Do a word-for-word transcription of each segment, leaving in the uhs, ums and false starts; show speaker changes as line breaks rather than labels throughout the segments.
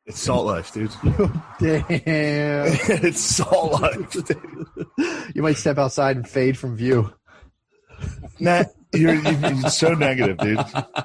It's Salt Life, dude.
Damn.
It's Salt Life, dude.
You might step outside and fade from view.
Nah, you're, you're so negative, dude.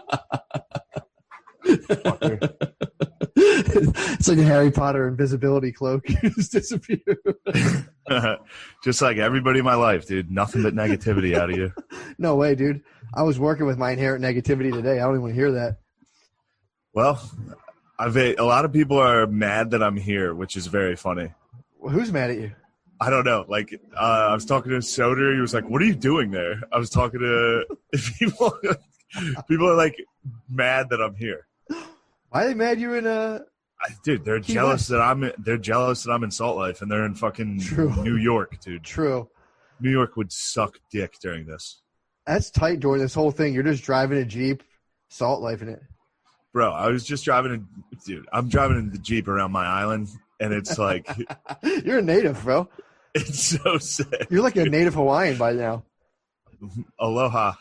It's like a Harry Potter invisibility cloak. You just disappear.
Just like everybody in my life, dude. Nothing but negativity out of you.
No way, dude. I was working with my inherent negativity today. I don't even want to hear that.
Well, I've a, a lot of people are mad that I'm here, which is very funny.
Well, who's mad at you?
I don't know. Like, uh, I was talking to Soder. He was like, "What are you doing there?" I was talking to people. People are like mad that I'm here.
Why are they mad you're in a?
Dude, they're
Key
jealous
West.
that I'm. They're jealous that I'm in Salt Life, and they're in fucking
True.
New York, dude.
True.
New York would suck dick during this,
That's tight during this whole thing. You're just driving a Jeep, Salt Life in it.
bro. I was just driving, a, dude. I'm driving in the Jeep around my island, and it's like,
You're a native, bro.
it's so sick.
You're like a native Hawaiian by now.
Aloha,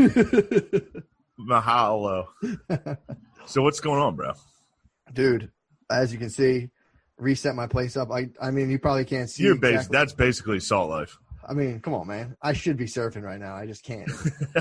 mahalo. So what's going on, bro?
Dude, as you can see, reset my place up. I I mean, you probably can't see.
You're bas-
exactly.
That's basically Salt Life.
I mean, come on, man. I should be surfing right now. I just can't.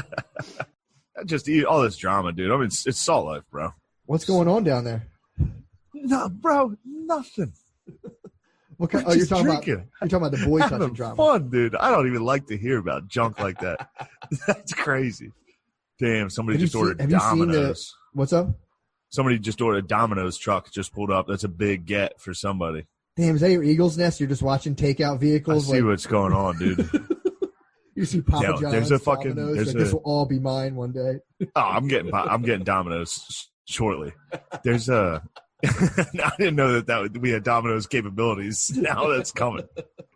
I just eat all this drama, dude. I mean, it's, it's Salt Life, bro.
What's going on down there?
No, bro, nothing.
What kind,
We're
oh, you're
just
talking
drinking.
about you're talking about the boy touching
Having
drama.
fun, dude. I don't even like to hear about junk like that. That's crazy. Damn, somebody
Have you
just
seen-
ordered
have you seen the-
Domino's.
What's up?
Somebody just ordered a Domino's truck. Just pulled up. That's a big get for somebody.
Damn, is that your Eagles nest? You're just watching takeout
I
vehicles.
see
like,
what's going on, dude.
you see Papa
No,
John's,
there's a fucking-
Domino's,
there's
like,
a-
this will all be mine one day.
Oh, I'm getting I'm getting Domino's shortly. There's a. I didn't know that that would, we had Domino's capabilities. Now that's coming.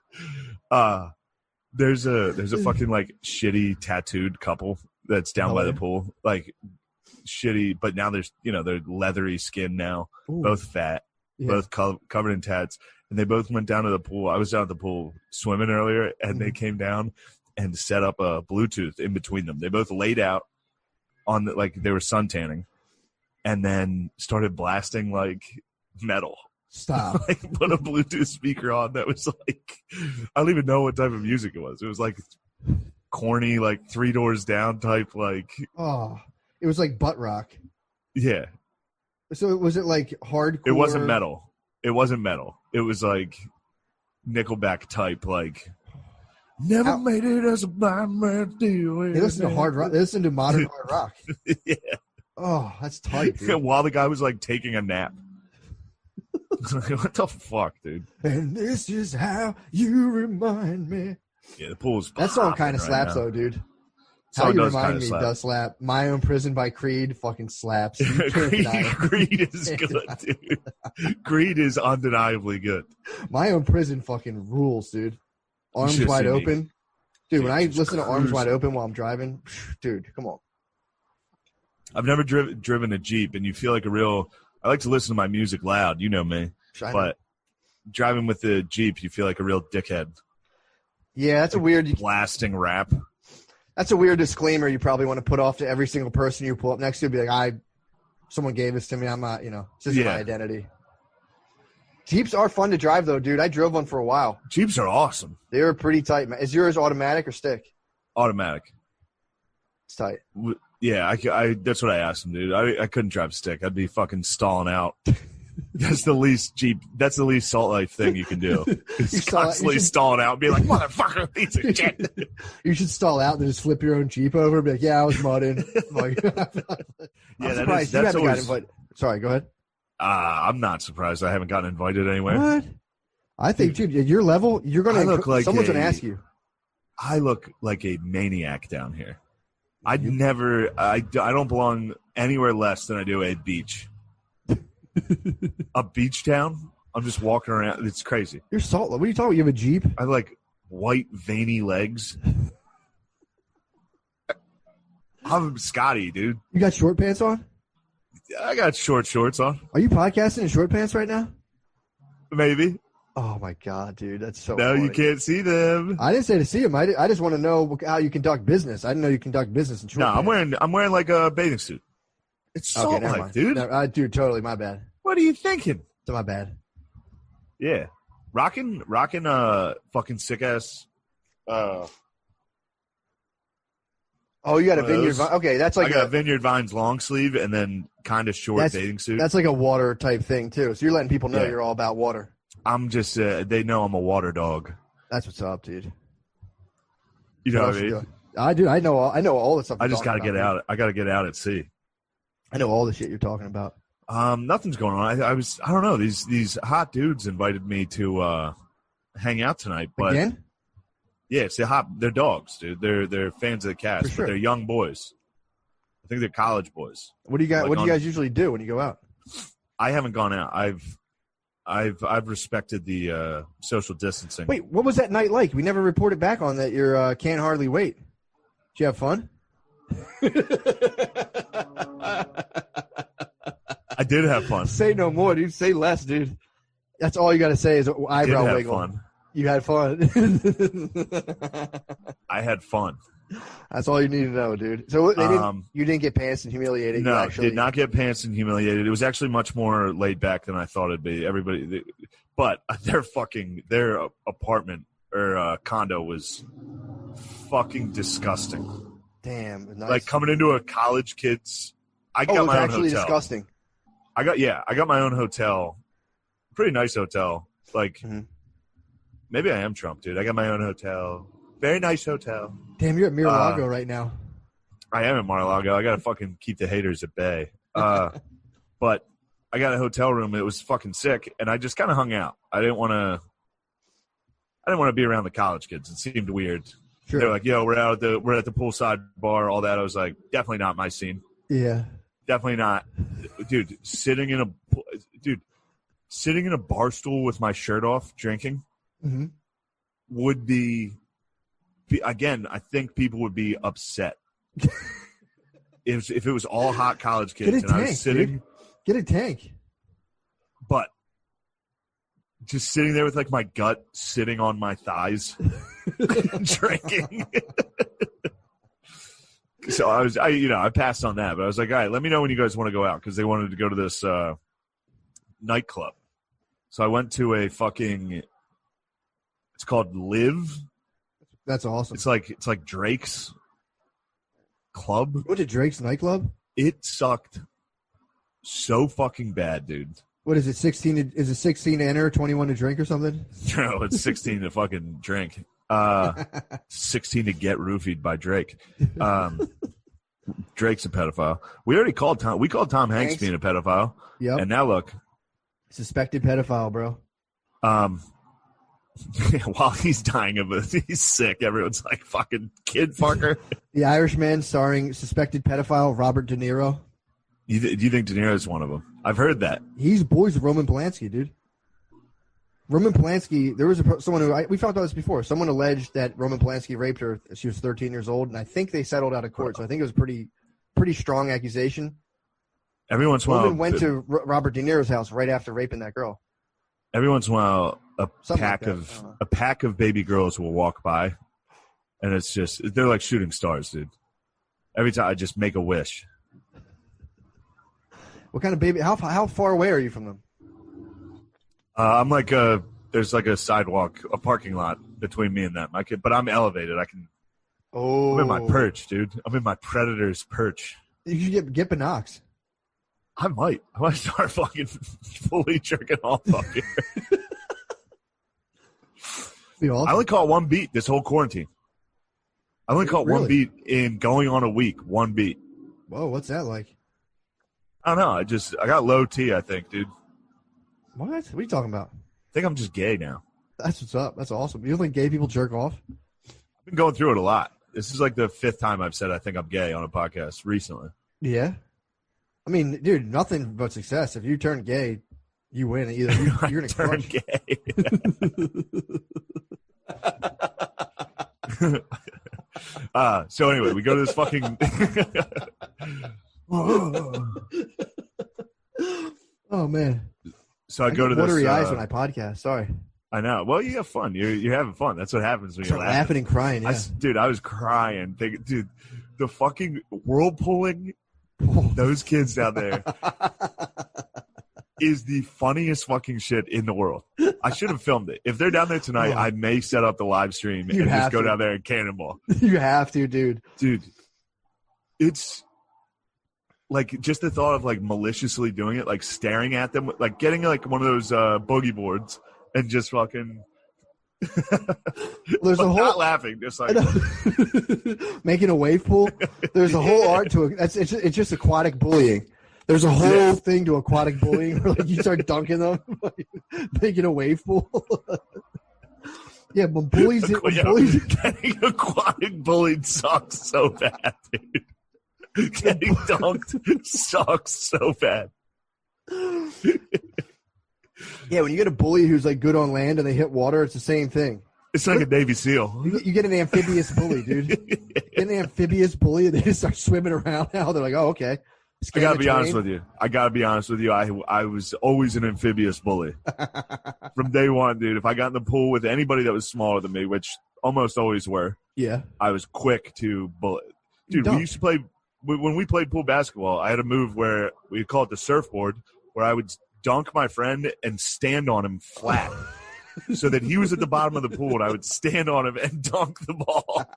Uh there's a there's a fucking like shitty tattooed couple that's down
Oh,
by
yeah?
the pool, like shitty. But now there's you know they're leathery skin now,
Ooh.
both fat,
Yeah.
both co- covered in tats, and they both went down to the pool. I was down at the pool swimming earlier, and they
Mhm.
came down and set up a Bluetooth in between them. They both laid out on the, like they were sun tanning, and then started blasting like metal.
Stop.
Like put a Bluetooth speaker on that was like I don't even know what type of music it was. It was like corny, like Three Doors Down type, like
Oh, it was like butt rock.
yeah.
So was it like hardcore?
It wasn't metal. It wasn't metal. It was like Nickelback type, like never
How-
made it as a blind man do.
They listen to hard rock. They listen to modern hard rock.
Yeah.
Oh, that's tight, dude.
While the guy was like taking a nap. What the fuck, dude?
And this is how you remind me.
Yeah, the pool's
That song
popping
kind of
right
slaps,
now.
though, dude.
Song
How you
does
remind
kinda
me
slap.
does slap. My Own Prison by Creed fucking slaps. You can't
Creed,
deny it.
Creed is good, dude. Creed is undeniably good.
My Own Prison fucking rules, dude. Arms
should've
Wide
seen me.
Open. Dude, when I
Just
listen to Arms Wide
cruising.
Open while I'm driving, dude, come on.
I've never driven driven a Jeep, and you feel like a real. I like to listen to my music loud, you know me,
I know.
but driving with the Jeep, you feel like a real dickhead.
Yeah, that's a weird.
Blasting rap.
That's a weird disclaimer you probably want to put off to every single person you pull up next to. Be like, I, someone gave this to me. I'm not, you know, this isn't
Yeah.
my identity. Jeeps are fun to drive, though, dude. I drove one for a while.
Jeeps are awesome.
They were pretty tight. man. Is yours automatic or stick?
Automatic.
It's tight.
W- Yeah, I, I that's what I asked him, dude. I, I couldn't drive stick. I'd be fucking stalling out. That's the least Jeep. That's the least Salt Life thing you can do.
You
It's
stall- you
constantly
should-
stalling out and be like, motherfucker, piece of shit.
You should stall out and then just flip your own Jeep over and be like, yeah, I was mudding. Like,
Yeah,
I'm
that
surprised
is,
you
that's
haven't
always.
gotten invited. Sorry, go ahead.
Uh, I'm not surprised. I haven't gotten invited anywhere.
What? I think, dude, at your level, you're going
I
to
look like
someone's going
a-
to ask you.
I look like a maniac down here. I'd
You-
never. I, I don't belong anywhere less than I do a beach. A beach town. I'm just walking around. It's crazy.
You're salt. What are you talking about? You have a Jeep?
I have like white veiny legs. I'm Scotty, dude.
You got short pants on?
I got short shorts on.
Are you podcasting in short pants right now?
Maybe.
Oh, my God, dude. That's so
No,
funny.
you can't see them.
I didn't say to see him. I, I just want to know how you conduct business. I didn't know you conduct business in short
No,
pants.
I'm wearing. I'm wearing like a bathing suit. It's
Okay,
Salt
never
Life,
mind.
dude.
No, uh, dude, totally. My bad.
What are you thinking?
To my bad.
Yeah. Rocking, rocking, uh, fucking sick ass. Uh,
oh, you got a
One of
Vineyard
those.
Vine. Okay, that's like
I got
a,
a Vineyard Vines long sleeve and then kind of short
That's-
bathing suit.
that's like a water type thing too. So you're letting people know
Yeah.
you're all about water.
I'm just, uh, they know I'm a water dog.
That's what's up, dude.
You know
What
what
else
I
you
mean?
doing? I do. I know. all- I know all the stuff.
I
you're
just got to
talking
get
about,
out. I got to get out at sea.
dude. I know all the shit you're talking about.
Um, nothing's going on. I, I was, I don't know. These these hot dudes invited me to uh, hang out tonight, but
Again?
yeah, it's the hot. They're dogs, dude. They're they're fans of the cast,
For sure.
but they're young boys. I think they're college boys.
What do you guys?
Like
what do you
on-
guys usually do when you go out?
I haven't gone out. I've I've I've respected the uh, social distancing.
Wait, what was that night like? We never reported back on that. Your uh, can't hardly wait. Did you have fun?
I did have fun.
Say no more, dude. Say less, dude. That's all you got to say is
I did
eyebrow
have
wiggle.
fun.
You had fun.
I had fun.
That's all you need to know, dude. So they didn't,
Um,
you didn't get pants and humiliated.
No,
you actually,
did not get pants and humiliated. It was actually much more laid back than I thought it'd be. Everybody, but their fucking their apartment or uh, condo was fucking disgusting.
Damn, nice.
Like coming into a college kid's. I
oh,
got
it was
my own
actually
hotel.
disgusting.
I got yeah, I got my own hotel. Pretty nice hotel. Like
Mhm.
maybe I am Trump, dude. I got my own hotel. Very nice hotel.
Damn, you're at Mar-a-Lago
Uh,
right now.
I am at Mar-a-Lago. I gotta fucking keep the haters at bay. Uh, but I got a hotel room. It was fucking sick, and I just kind of hung out. I didn't want to. I didn't want to be around the college kids. It seemed weird.
Sure.
They're like, "Yo, we're out at the we're at the poolside bar." All that. I was like, definitely not my scene.
Yeah.
Definitely not, dude. Sitting in a dude, sitting in a bar stool with my shirt off, drinking,
hmm
would be. be again, I think people would be upset. if if it was all hot college
Get
kids
a
and I
tank,
was sitting,
dude. Get a tank.
but just sitting there with like my gut sitting on my thighs, drinking. So I was, I you know, I passed on that, but I was like, all right, let me know when you guys want to go out because they wanted to go to this uh, nightclub. So I went to a fucking. It's called Live.
That's awesome.
It's like it's like Drake's club.
You went to Drake's nightclub?
It sucked so fucking bad, dude.
What is it? Sixteen? To, is it sixteen to enter, twenty-one to drink, or something?
No, it's sixteen to fucking drink. Uh, sixteen to get roofied by Drake. Um, Drake's a pedophile. We already called Tom. We called Tom Hanks,
Hanks?
being a pedophile,
Yep.
and now look.
Suspected pedophile, bro.
Um, while he's dying of it, he's sick. Everyone's like, "Fucking kid fucker."
The Irishman, starring suspected pedophile Robert De Niro.
You th- do you think De Niro is one of them? I've heard that.
He's boys with Roman Polanski, dude. Roman Polanski, there was a, per- someone who, I, we talked about this before, someone alleged that Roman Polanski raped her. She was thirteen years old, and I think they settled out of court. So I think it was a pretty, pretty strong accusation.
Every once in a while,
Roman went to R- Robert De Niro's house right after raping that girl.
every once in a while, a
Something
pack
like that.
of
Uh-huh.
a pack of baby girls will walk by, and it's just they're like shooting stars, dude. Every time I just make a wish.
What kind of baby? How how far away are you from them?
Uh, I'm like a there's like a sidewalk, a parking lot between me and them. I can, but I'm elevated. I can.
Oh,
I'm in my perch, dude. I'm in my predator's perch.
You should get get Binox.
I might. I might start fucking fully jerking off up here.
Be awesome.
I only caught one beat this whole quarantine. I only caught one
Really?
beat in going on a week. One beat.
Whoa, what's that like?
I don't know. I just I got low T. I think, dude.
What? What are you talking about?
I think I'm just gay now.
That's what's up. That's awesome. You don't think gay people jerk off?
I've been going through it a lot. This is like the fifth time I've said I think I'm gay on a podcast recently.
Yeah. I mean, dude, nothing but success. If you turn gay, you win. Either you,
I
you're gonna
turned
crush.
gay. uh, so anyway, we go to this fucking.
Oh man.
So I,
I
go
get
to this.
watery eyes
uh,
when I podcast. Sorry.
I know. Well, you have fun. You're you're having fun. That's what happens when you're
Start
laughing.
laughing and crying.
I
Yeah.
s dude, I was crying. Think, dude, the fucking whirlpooling those kids down there. is the funniest fucking shit in the world. I should have filmed it. If they're down there tonight,
Oh.
I may set up the live stream
You
and just
have
go
to.
down there and cannonball.
You have to, dude.
Dude, it's like just the thought of like maliciously doing it, like staring at them, like getting like one of those uh, boogie boards and just fucking
There's a
not
whole
laughing, just like
making a wave pool. There's a whole art to it. That's it's, it's just aquatic bullying. There's a whole
Yeah.
thing to aquatic bullying where like you start dunking them, making a wave pool. Yeah, but bullies, when
Yo,
bullies,
getting aquatic bullied sucks so bad, dude. Getting dunked sucks so bad.
yeah, when you get a bully who's like good on land and they hit water, it's the same thing.
It's like a Navy SEAL.
You get, you get an amphibious bully, dude. Get an amphibious bully, and they just start swimming around. Now they're like, oh, okay.
I gotta be honest with you. I gotta be honest with you. I I was always an amphibious bully from day one, dude. If I got in the pool with anybody that was smaller than me, which almost always were,
Yeah.
I was quick to bully. Dude,
Dumb.
we used to play when we played pool basketball. I had a move where we call it the surfboard, where I would dunk my friend and stand on him flat, so that he was at the bottom of the pool, and I would stand on him and dunk the ball.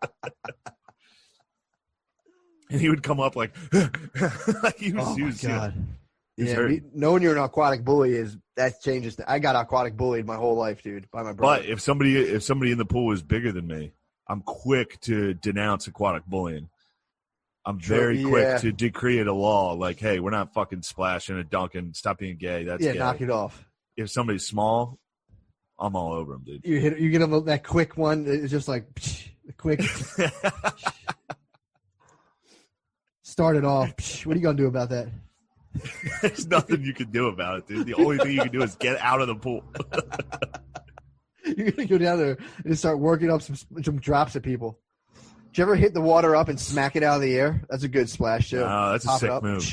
And he would come up like, like he was,
Oh
he
my
was, you know,
god.
he was
Yeah,
hurt.
me- knowing you're an aquatic bully is that changes. The, I got aquatic bullied my whole life, dude, by my brother.
But if somebody if somebody in the pool is bigger than me, I'm quick to denounce aquatic bullying. I'm
True,
very quick
yeah.
to decree it a law, like, hey, we're not fucking splashing and dunking. Stop being gay. That's
yeah,
gay.
knock it off.
If somebody's small, I'm all over them, dude.
You hit, you get them that quick one. It's just like a quick. Start it off. What are you gonna do about that?
There's nothing you can do about it, dude. The only thing you can do is get out of the pool.
You're gonna go down there and just start working up some some drops at people. Did you ever hit the water up and smack it out of the air? That's a good splash too.
No, that's a
Pop it
sick
up.
move.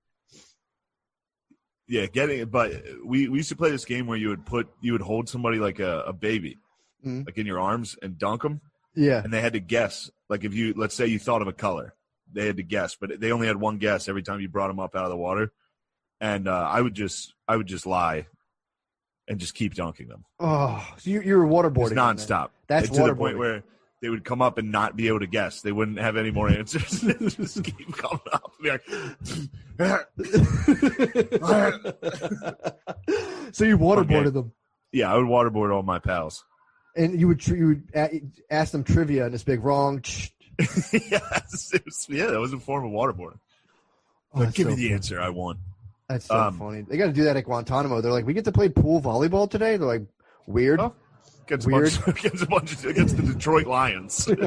Yeah, getting it. But we, we used to play this game where you would put you would hold somebody like a, a baby,
Mhm.
like in your arms, and dunk them.
Yeah.
And they had to guess. Like if you, let's say you thought of a color, they had to guess, but they only had one guess every time you brought them up out of the water. And uh, I would just, I would just lie, and just keep dunking them.
Oh, so you, you're waterboarding.
It's
them,
nonstop.
man. That's
and to the
waterboarding.
point where they would come up and not be able to guess. They wouldn't have any more answers. Just keep coming up. And be like,
So you waterboarded
Okay.
them,
yeah, I would waterboard all my pals.
and you would tr- you would a- ask them trivia, and it's big wrong.
Yes, it was, yeah, that was a form of waterboarding.
Oh,
Like,
that's
give
so
me the
funny.
answer. I won.
That's so
Um,
funny. They got to do that at Guantanamo. They're like, we get to play pool volleyball today. They're like, weird.
Oh. Against
Weird.
A bunch, against a bunch of, against the Detroit Lions. We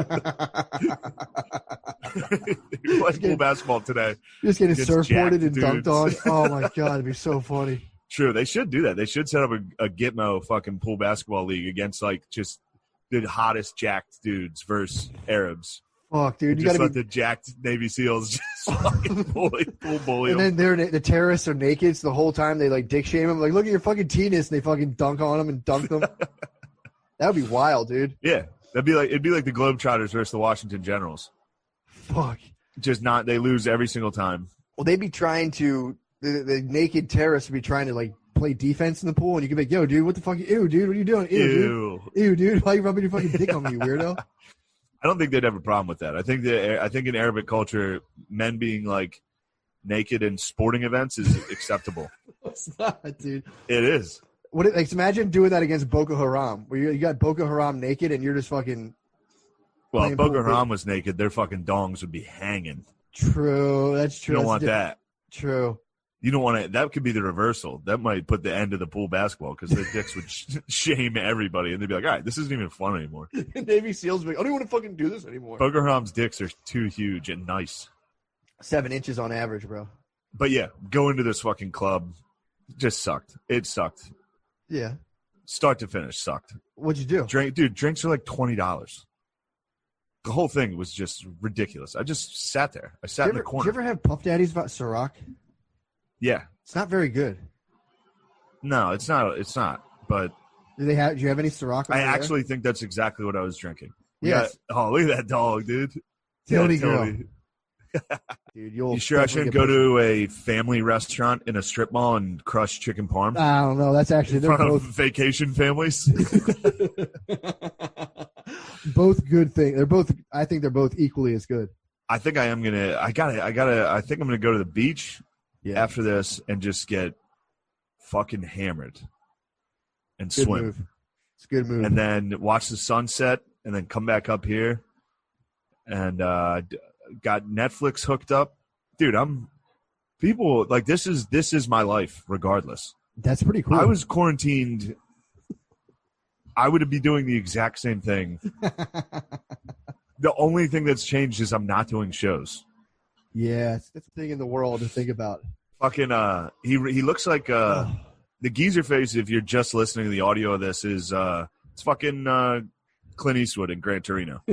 played pool basketball today.
Just getting
Against
surfboarded
jacked
and dunked on.
dudes.
Oh my god, it'd be so funny.
True, they should do that. They should set up a, a Gitmo fucking pool basketball league against like just the hottest jacked dudes versus Arabs.
Fuck, dude, you
Just
got
let
to be.
the jacked Navy SEAls just fucking bully, pool bully
And
them.
then they're the terrorists are naked, so the whole time they like dick shame them. Like, look at your fucking penis, and they fucking dunk on them and dunk them. That would be wild, dude.
Yeah, that'd be like it'd be like the Globetrotters versus the Washington Generals.
Fuck.
Just not they lose every single time.
Well, they'd be trying to the, the naked terrorists would be trying to like play defense in the pool, and you could be like, "Yo, dude, what the fuck? Ew, dude, what are you doing? Ew, dude.
Ew.
Ew, dude, why are you rubbing your fucking dick on me, you weirdo?"
I don't think they'd have a problem with that. I think that I think in Arabic culture, men being like naked in sporting events is acceptable.
It's not, dude.
It is.
What? It, like, imagine doing that against Boko Haram, where you, you got Boko Haram naked, and you're just fucking
Well,
Playing
if Boko
pool,
Haram was naked, their fucking dongs would be hanging.
true. That's true.
You don't
That's
want
di-
that.
True.
You don't want to. That could be the reversal. That might put the end of the pool basketball because their dicks would sh- shame everybody, and they'd be like, "All right, this isn't even fun anymore."
Navy SEALs, be like, I don't even want to fucking do this anymore.
Boko Haram's dicks are too huge and nice.
Seven inches on average, bro.
But yeah, going to this fucking club just sucked. It sucked.
Yeah.
Start to finish sucked.
What'd you do?
Drink, dude, drinks are like twenty dollars. The whole thing was just ridiculous. I just sat there. I sat
Did
in
you,
the
ever, did
corner.
you ever have Puff Daddy's about Ciroc?
Yeah.
It's not very good.
No, it's not. It's not. But
Do they have? Do you have any Ciroc? over
I
there?
actually think that's exactly what I was drinking. We
Yes.
got- oh, look at that dog, dude.
Tony
Yeah,
girl.
Tony.
Dude, you'll
You sure I
definitely
shouldn't
get
go
pushed.
to a family restaurant in a strip mall and crush chicken parm
I don't know. That's actually
in
they're
front of
both
vacation families?
both good things. They're both. I think they're both equally as good.
I think I am gonna. I gotta. I gotta. I think I'm gonna go to the beach
Yeah,
after this and just get fucking hammered and
good
swim,
move. It's a good move.
and then watch the sunset, and then come back up here, and uh, d- got Netflix hooked up, dude. I'm people like this is this is my life regardless.
That's pretty cool.
I was quarantined. I would be doing the exact same thing. The only thing that's changed is I'm not doing shows.
Yeah, it's, it's a thing in the world to think about.
Fucking uh, he he looks like uh, the geezer face. If you're just listening to the audio of this, is uh, it's fucking uh, Clint Eastwood in Gran Torino.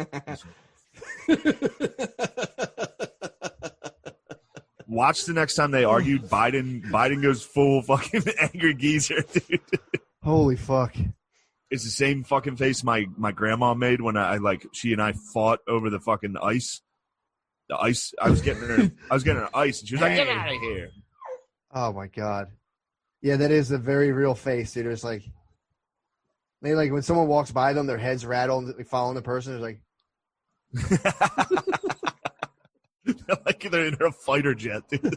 Watch the next time they argued. Biden Biden goes full fucking angry geezer, dude.
Holy fuck!
It's the same fucking face my, my grandma made when I like she and I fought over the fucking ice. The ice. I was getting her. I was getting her ice, and she was like, "Get out of here!"
Oh my god! Yeah, that is a very real face, dude. It's like they like when someone walks by them, their heads rattle, and they following the person. It's like,
Like they're in a fighter jet, dude.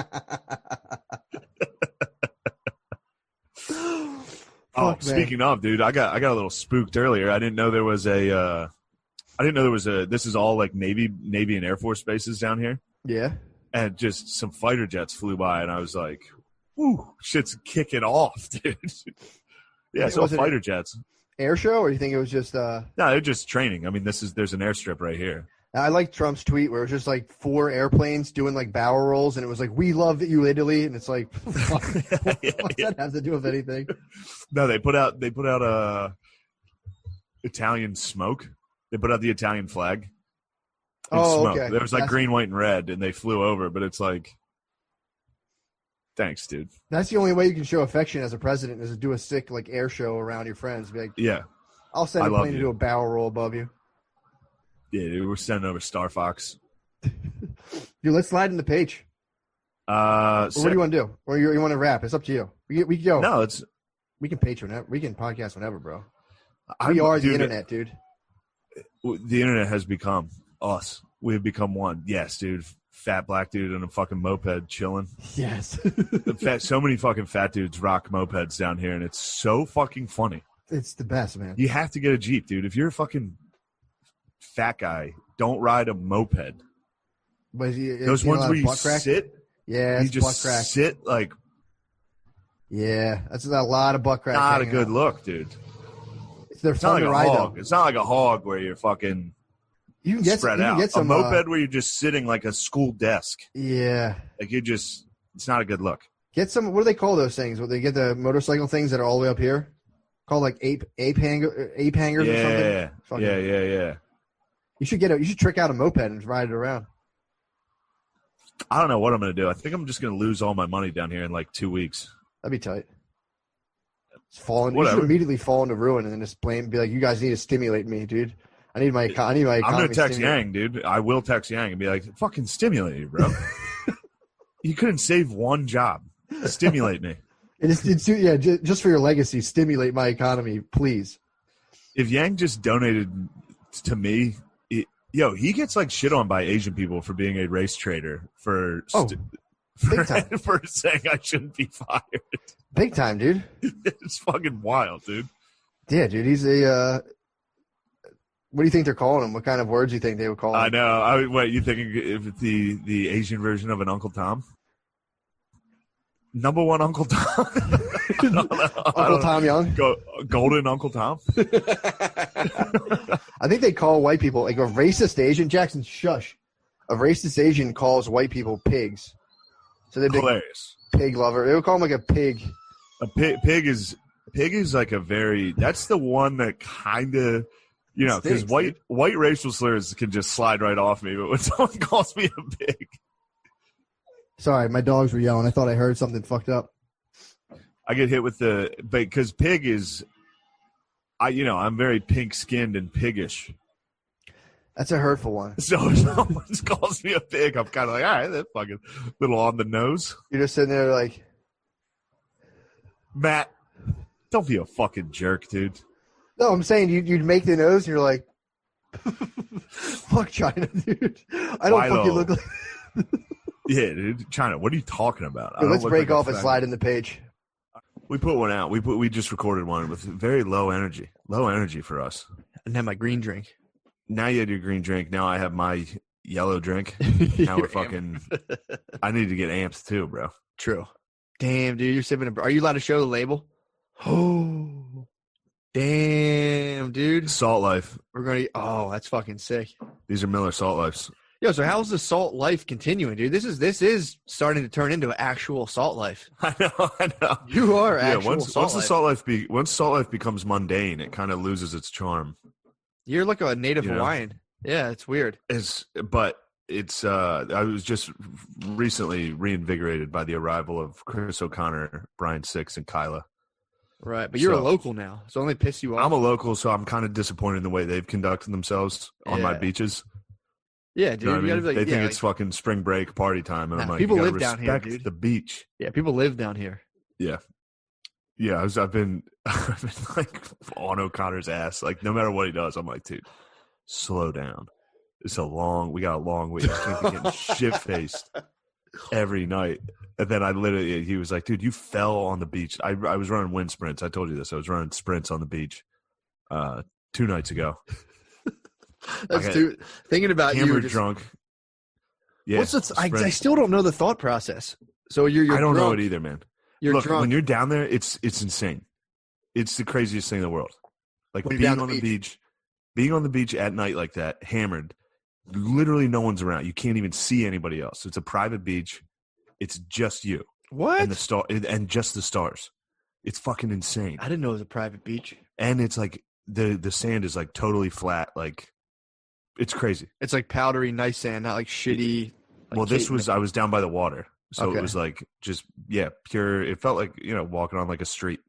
Oh,
Fuck,
speaking of, dude, I got I got a little spooked earlier. I didn't know there was a. Uh, I didn't know there was a. This is all like Navy, Navy and Air Force bases down here,
yeah.
and just some fighter jets flew by, and I was like, "Whoo, shit's kicking off, dude." Yeah,
It
so
wasn't-
fighter jets.
Air show, or you think it was just? uh
No, they're just training. I mean, this is there's an airstrip right here.
I like Trump's tweet where it was just like four airplanes doing like barrel rolls, and it was like, "We love you, Italy," and it's like, fuck, what
Yeah,
does
yeah.
that have to do with anything?
No, they put out they put out a Italian smoke. They put out the Italian flag. And
Oh,
smoke.
okay.
There was like
That's-
green, white, and red, and they flew over. But it's like, thanks, dude.
That's the only way you can show affection as a president is to do a sick like air show around your friends. Be like,
Yeah,
I'll send
I
a
love
plane to
you.
do a barrel roll above you.
yeah, dude. We're sending over Star Fox.
Dude, let's slide in the page.
Uh,
Or what do you want to do? Or you, you want to wrap? It's up to you. We we go.
no, it's
We can page whenever. We can podcast whenever, bro.
I'm,
We are the
dude,
internet, dude.
The internet has become us. We have become one. Yes, dude. Fat black dude on a fucking moped chilling.
Yes.
The fat, so many fucking fat dudes rock mopeds down here, and it's so fucking funny.
It's the best, man.
You have to get a Jeep, dude. If you're a fucking fat guy, don't ride a moped.
But you,
Those
you know,
ones
a
where you
butt crack?
sit,
Yeah,
you
it's butt
just
crack.
sit like
Yeah, that's a lot of butt crack.
not a
hanging
good
out.
look, dude.
It's they're
It's not
fun
like
to
a
ride
hog.
though.
It's not like a hog where you're fucking
You can get
spread
you can
out.
get some
a
uh,
moped where you're just sitting like a school desk.
yeah,
Like you just, it's not a good look.
get some. What do they call those things? Where they get the motorcycle things that are all the way up here? Called like ape ape hanger ape hangers or something.
Yeah,
Fucking-
yeah, yeah, yeah.
You should get a. You should trick out a moped and ride it around.
I don't know what I'm gonna do. I think I'm just gonna lose all my money down here in like two weeks.
That'd be tight. Just fall in, you
Whatever.
should immediately fall into ruin and then just blame. Be like, you guys need to stimulate me, dude. I need my. eco- I need my.
I'm
Economy
gonna text
stimulated.
Yang, dude. I will text Yang and be like, "Fucking stimulate me, bro. You couldn't save one job. Stimulate me."
It is, it's, yeah, ju- just for your legacy, stimulate my economy, please.
If Yang just donated to me, it, yo, he gets like shit on by Asian people for being a race trader for
Oh,
st-
big time.
for, for saying I shouldn't be fired.
Big time, dude.
It's fucking wild, dude.
Yeah, dude. He's a. Uh, what do you think they're calling him? What kind of words do you think they would call him?
I know. I wait. You thinking if it's the the Asian version of an Uncle Tom? Number one Uncle Tom. I don't know. I
Uncle
don't
Tom Young.
know. Go, golden Uncle Tom.
I think they call white people like a racist Asian. Jackson, shush. A racist Asian calls white people pigs. So they're big
Hilarious.
pig lover. They would call him like a pig.
A pig, pig is pig is like a very. That's the one that kind of. You know, because
Stinks,
white
dude.
white racial slurs can just slide right off me, but when someone calls me a pig,
Sorry, my dogs were yelling. I thought I heard something fucked up.
I get hit with the. But because pig is, I you know I'm very pink skinned and piggish.
That's a hurtful one.
So if someone calls me a pig, I'm kind of like, all right, that's fucking little on the nose.
You're just sitting there like,
Matt, don't be a fucking jerk, dude.
no, I'm saying you'd, you'd make the nose and you're like, fuck China, dude. I don't
Why
fucking
though?
look like.
Yeah, dude. China, what are you talking about? I
Dude,
don't
let's
look
break
like a
off and
faggot.
slide in the page.
We put one out. We put. We just recorded one with very low energy. Low energy for us.
And have my green drink.
Now you had your green drink. Now I have my yellow drink. Now we're fucking. I need to get amped too, bro.
True. Damn, dude, you're sipping. A, are you allowed to show the label? Oh, damn, dude.
Salt Life.
We're gonna. Oh, that's fucking sick.
These are Miller Salt Lifes.
Yo, so how's the Salt Life continuing, dude? This is this is starting to turn into an actual Salt Life.
I know. I know.
You are
Yeah.
actual
Once
Salt
once the
Life.
Salt Life be once Salt Life becomes mundane, it kind of loses its charm.
You're like a native
You know?
Hawaiian. Yeah, it's weird.
It's but it's. uh I was just recently reinvigorated by the arrival of Chris O'Connor, Brian Six, and Kyla.
Right, but you're a
So-
local now, so it only piss you off.
I'm a local, so I'm kind of disappointed in the way they've conducted themselves on my
Yeah.
beaches.
yeah, dude.
You know what I
you gotta
mean?
be like,
They think
yeah,
it's fucking spring break party time, and
Nah,
I'm like,
people
you gotta
live down here,
respect
dude.
the beach.
yeah, people live down here.
Yeah, yeah. I was, I've been, I've been like on O'Connor's ass. Like no matter what he does, I'm like, dude, slow down. It's a long. We got a long way. You can't be getting shit faced every night. And then I literally, he was like, dude, you fell on the beach. I, I was running wind sprints. I told you this. I was running sprints on the beach uh, two nights ago.
That's
got
too. Thinking about you.
Hammered
Just,
drunk. Yeah,
what's the, I, I
sprint.
still don't know the thought process. So you're, you're
I don't know
drunk.
it either, man.
You're
Look,
drunk.
when you're down there, it's it's insane. It's the craziest thing in the world. Like
When you're
being
down the
on the
beach.
beach, being on the beach at night like that, hammered. Literally, no one's around. You can't even see anybody else. It's a private beach. It's just you
What?
and the star and just the stars. It's fucking insane.
I didn't know it was a private beach.
And it's like the the sand is like totally flat. Like it's crazy.
It's like powdery, nice sand, not like shitty. Like
Well, this
Kate-
was I was down by the water, so
Okay.
it was like just yeah, pure. It felt like you know walking on like a street.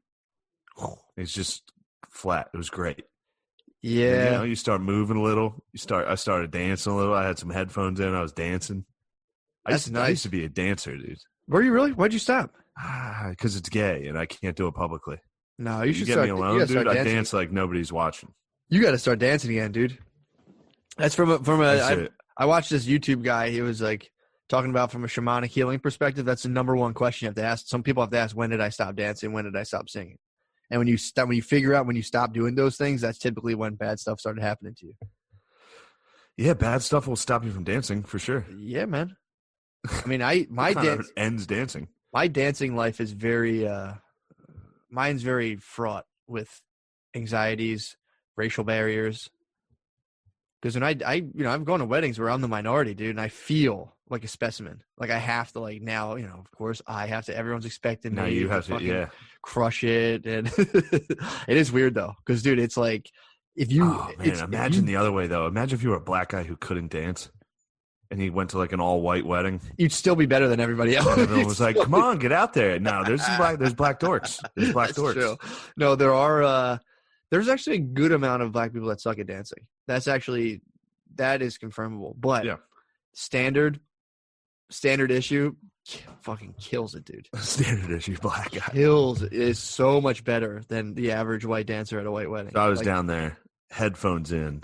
It's just flat. It was great. And,
Yeah.
you know, you start moving a little. You start. I started dancing a little. I had some headphones in. I was dancing. I
That's
used, to, I used
nice.
to be a dancer, dude.
Were you really? Why'd you stop?
Because it's gay and I can't do it publicly.
No, you
You,
should
get
start.
me
you
alone,
gotta
dude.
start
I
dancing.
dance like nobody's watching.
You got to start dancing again, dude. That's from a, from a.
That's
I,
it.
I watched this YouTube guy. He was like talking about from a shamanic healing perspective. That's the number one question you have to ask. Some people have to ask, when did I stop dancing? When did I stop singing? And when you stop, when you figure out when you stop doing those things, that's typically when bad stuff started happening to you.
Yeah, bad stuff will stop you from dancing for sure.
Yeah, man. I mean, I my
What kind of
dance
ends dancing.
my dancing life is very uh mine's very fraught with anxieties, racial barriers. Because when I, I, you know, I've gone to weddings where I'm the minority, dude, and I feel like a specimen. Like I have to, like now, you know, of course, I have to. Everyone's expecting
Now
me
you have to,
fucking
yeah.
crush it, and it is weird though, because dude, it's like if you,
Oh man,
it's, if
imagine
you,
the other way though. Imagine if you were a black guy who couldn't dance, and he went to like an all-white wedding.
you'd still be better than everybody else.
And everyone
You'd
was like,
still
"Come on, get out there!" No, there's some black. There's black dorks. There's black
That's
dorks.
true. No, there are. Uh, there's actually a good amount of black people that suck at dancing. That's actually that is confirmable. But
Yeah.
standard, standard issue, fucking kills it, dude.
Standard issue black guy.
Kills it. Is so much better than the average white dancer at a white wedding.
So I was
Like,
down there, headphones in,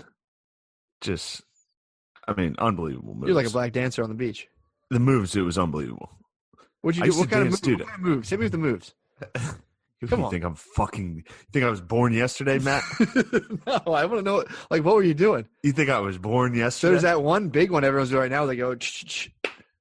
just, I mean, unbelievable moves.
You're like a black dancer on the beach.
The moves, it was unbelievable.
What'd you
I
do?
used
What
to
kind, of
dance,
move,
dude.
what kind of moves? Hit me with the moves.
You
Come on.
think I'm fucking? You think I was born yesterday, Matt?
No, I want to know. Like, what were you doing?
You think I was born
So
yesterday?
there's that one big one everyone's doing right now. They go. Ch-ch-ch.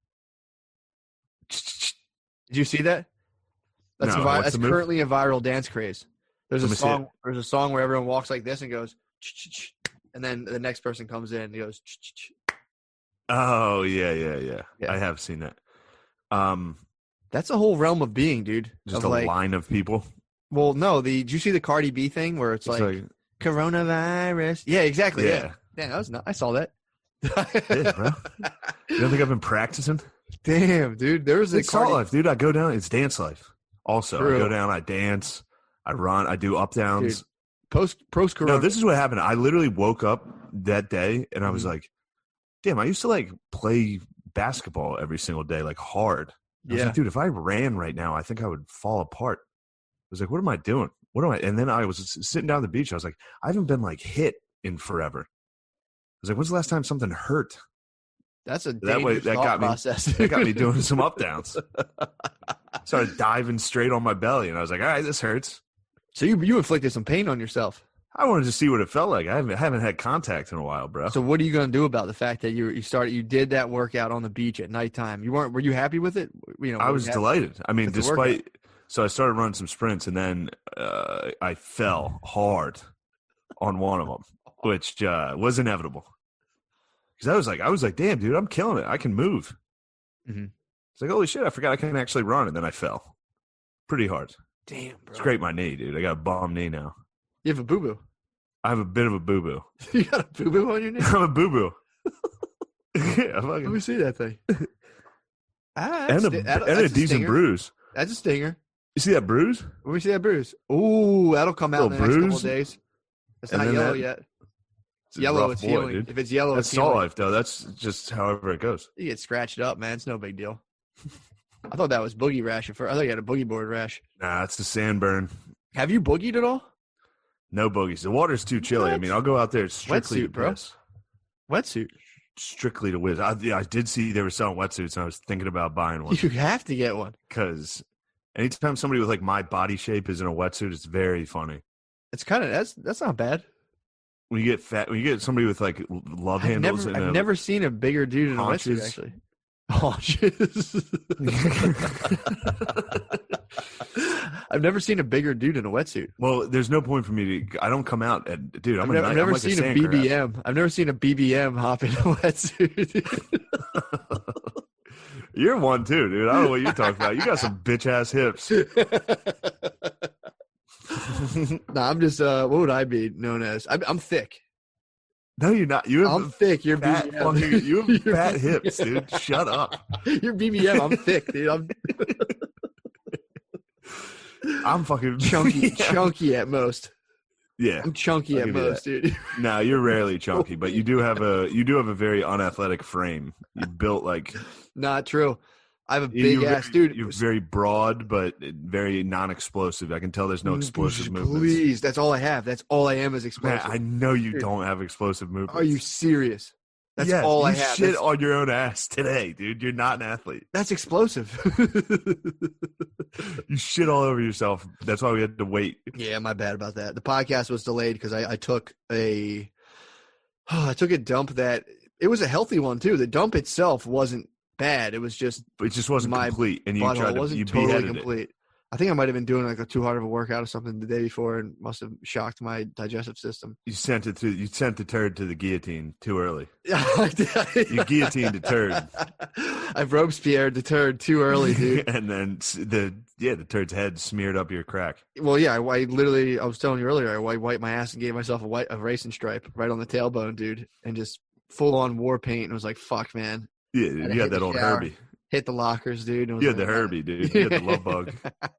Did you see that? That's
No,
a vi-
what's
that's
the move?
currently a viral dance craze. There's
Let
a
me see
song.
it.
There's a song where everyone walks like this and goes, ch-ch-ch, and then the next person comes in and he goes. Ch-ch-ch.
Oh yeah, yeah, yeah,
Yeah.
I have seen that. Um,
That's a whole realm of being, dude.
just
of
a
like,
line of people.
well, no. The did you see the Cardi B thing where it's,
It's
like, coronavirus? Yeah, exactly. Yeah,
yeah,
yeah. That was not. I saw that.
yeah, bro. You don't think I've been practicing?
Damn, dude. There was a
It's salt
Cardi.
life, dude. I go down. It's dance life. Also,
True.
I go down. I dance. I run. I do up downs.
Dude, Post post corona.
No, this is what happened. I literally woke up that day, and I was
Mhm.
like, damn, I used to like play basketball every single day, like hard. I was
Yeah.
like, dude, if I ran right now, I think I would fall apart. I was like, what am I doing? What am I? And then I was sitting down at the beach. I was like, I haven't been like hit in forever. I was like, when's the last time something hurt?
That's a
That way,
dangerous
that
thought
got me.
process.
That got me doing some up downs. Started diving straight on my belly, and I was like, all right, this hurts.
So you you inflicted some pain on yourself.
I wanted to see what it felt like. I haven't haven't had contact in a while, bro.
So what are you going to do about the fact that you you started you did that workout on the beach at nighttime? You weren't were you happy with it? You know,
I
were
was
you happy?
delighted. I mean,
with the workout?
despite so I started running some sprints, and then uh, I fell hard on one of them, which uh, was inevitable. Because I was like, I was like, damn, dude, I'm killing it. I can move.
Mhm.
It's like, holy shit, I forgot I can actually run, and then I fell pretty hard.
Damn, bro.
Scraped my knee, dude. I got a bum knee now.
You have a boo boo.
I have a bit of a boo boo.
You got a boo boo on your knee?
I'm a boo boo. Yeah,
Let me
fucking,
see that thing. Ah,
and
that's,
a,
sti- that-
and a
that's
decent
stinger.
bruise.
That's a stinger.
You see that bruise?
Let me see that bruise. Ooh, that'll come out in the
Little
next couple
bruise.
of days. It's
And
not
then
yellow
that-
yet.
It's a
Yellow,
rough
it's
boy,
healing.
dude.
If it's yellow,
That's
it's
salt
healing.
life, though. That's just however it goes.
You get scratched up, man. It's no big deal. I thought that was boogie rash at first. I thought you had a boogie board rash.
Nah, it's the sand burn.
Have you boogied at all?
No boogies. The water's too chilly. I
What?
mean, I'll go out there strictly to
Wetsuit, bro.
piss.
Wetsuit.
Strictly to whiz. I, yeah, I did see they were selling wetsuits, and I was thinking about buying one
You have to get one.
because anytime somebody with like my body shape is in a wetsuit, it's very funny.
It's kind of that's that's not bad.
When you get fat, when you get somebody with like love
I've
handles,
never,
and
I've
a-
never seen a bigger dude in a
haunches.
wetsuit. Actually, haunches. I've never seen a bigger dude in a wetsuit.
Well, there's no point for me to. I don't come out at dude. I'm
I've
a
never,
night-
I've never
I'm like
seen a,
sand crab.
B B M. I've never seen a B B M hop in a wetsuit.
You're one too, dude. I don't know what you're talking about. You got some bitch ass hips.
nah, I'm just. Uh, what would I be known as? I'm, I'm thick.
No, you're not. You have
I'm thick. You're
fat,
B B M.
fucking, you have
You're
fat
B B M.
hips, dude. Shut up.
You're B B M. I'm thick, dude. I'm
I'm fucking
chunky,
Yeah.
chunky at most.
Yeah.
I'm chunky
I'll
at
give you
most, dude.
No, you're rarely chunky, but you do have a you do have a very unathletic frame. You built like
Not true. I have a big
you're
ass,
very,
dude.
You're very broad, but very non-explosive. I can tell there's no explosive movements.
Please, that's all I have. That's all I am is
Man,
explosive.
I know you
Dude.
don't have explosive movements.
Are you serious? That's
Yes,
all I
you
have.
Shit
That's,
on your own ass today, dude. You're not an athlete.
that's explosive.
You shit all over yourself. That's why we had to wait.
Yeah, my bad about that. The podcast was delayed because I, I took a, I took a dump that it was a healthy one too. The dump itself wasn't bad. It was just
It just wasn't
My
complete, and you
butthole.
tried
It
to
wasn't
you
totally
beheaded it.
complete. I think I might have been doing like a too hard of a workout or something the day before, and must have shocked my digestive system.
You sent it to you sent the turd to the guillotine too early.
Yeah, I did.
You guillotined a turd.
I've Robespierre the turd too early, dude.
And then s- the yeah the turd's head smeared up your crack.
Well, yeah, I, I literally, I was telling you earlier, I white wiped my ass and gave myself a white a racing stripe right on the tailbone, dude, and just full on war paint. And was like, fuck, man.
Yeah,
Gotta
you
hit
had that
the
old
shower.
Herbie.
Hit the lockers, dude. and was
You had the
like,
Herbie, dude. You had the love bug.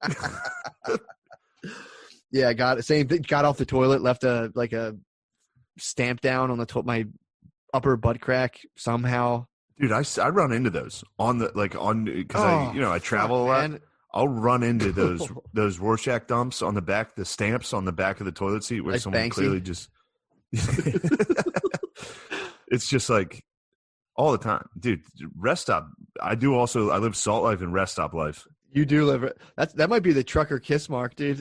Yeah, I got it. Same thing. Got off the toilet, left a like a stamp down on the to- my upper butt crack somehow.
Dude, I, s- I run into those on the like on because I
Oh,
you know I travel
fuck,
a lot.
man.
I'll run into those those Rorschach dumps on the back, the stamps on the back of the toilet seat where
Like
someone
Banksy?
clearly just. It's just like all the time, dude. Rest stop. I do also. I live salt life and rest stop life.
You do live it. That's that might be the trucker kiss mark, dude.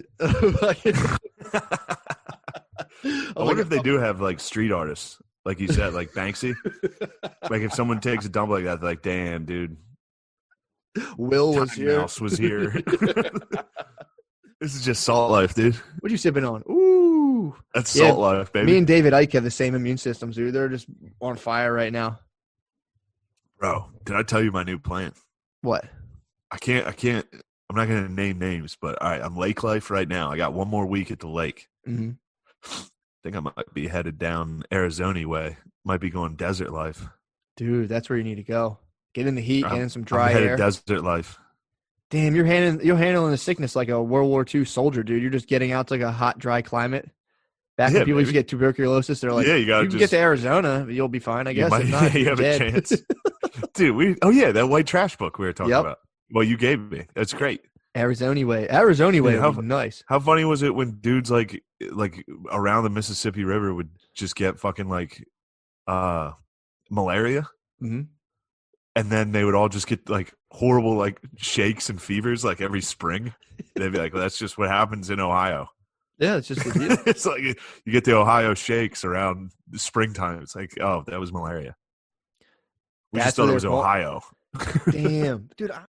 I wonder if they do have like street artists, like you said, like Banksy. Like if someone takes a dump like that, they're like, damn, dude,
Will was
Tiny
here.
Mouse was here. This is just salt life, dude.
What you sipping on? Ooh.
That's
Yeah,
salt life, baby.
Me and David Icke have the same immune systems, dude. They're just on fire right now.
Bro, did I tell you my new plan?
What?
I can't, I can't, I'm not going to name names, but all right, I'm lake life right now. I got one more week at the lake.
Mm-hmm.
I think I might be headed down Arizona way. Might be going desert life.
Dude, that's where you need to go. Get in the heat, get
I'm-
in some
I'm
dry
headed
air.
desert life.
Damn, you're handling you're handling the sickness like a World War Two soldier, dude. You're just getting out to like a hot, dry climate. Back
Yeah,
when people used to
baby.
get tuberculosis, they're like,
Yeah, you
you,
gotta
can
just-
get to Arizona, you'll be fine, I
You
guess.
might-
if not,
you
you're
have
dead.
a chance. Dude, we oh yeah, that white trash book we were talking
Yep.
about. Well, you gave me. That's great.
Arizona way. Arizona way
Dude,
would
how-
be nice.
How funny was it when dudes like like around the Mississippi River would just get fucking like uh malaria,
hmm
and then they would all just get like horrible like shakes and fevers like every spring. They'd be like, well, that's just what happens in Ohio.
Yeah, it's just the deal.
It's like you get the Ohio shakes around the springtime. It's like, oh, that was malaria. We
That's
just thought
what
it was
they're called.
Ohio.
Damn. Dude, I,